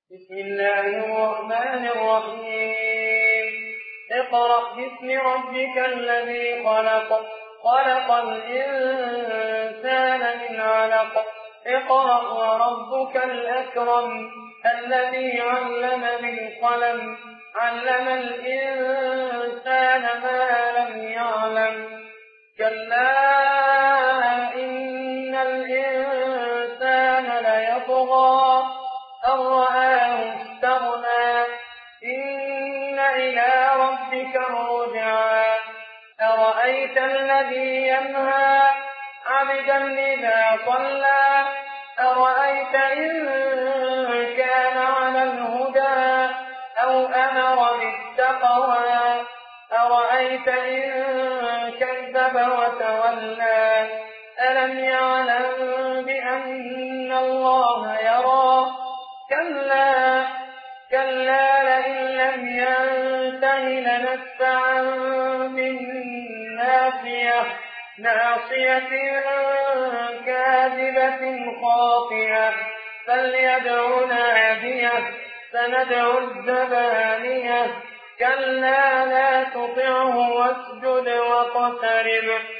بسم الله الرحمن الرحيم اقرأ باسم ربك الذي خلق خلق الإنسان من علق اقرأ وربك الأكرم الذي علم بالقلم علم الإنسان ما لم يعلم كلا إن الإنسان ليطغى أن رآه استغنى إن إلى ربك الرجعى أرأيت الذي ينهى عبدا إذا صلى أرأيت إن كان على الهدى أو أمر بالتقوى أرأيت إن كذب وتولى ألم يعلم بأن الله يرى كلا لئن لم ينته لنسفعا بالناصية ناصية كاذبة خاطئة فليدع ناديه سندع الزبانية كلا لا تطعه واسجد واقترب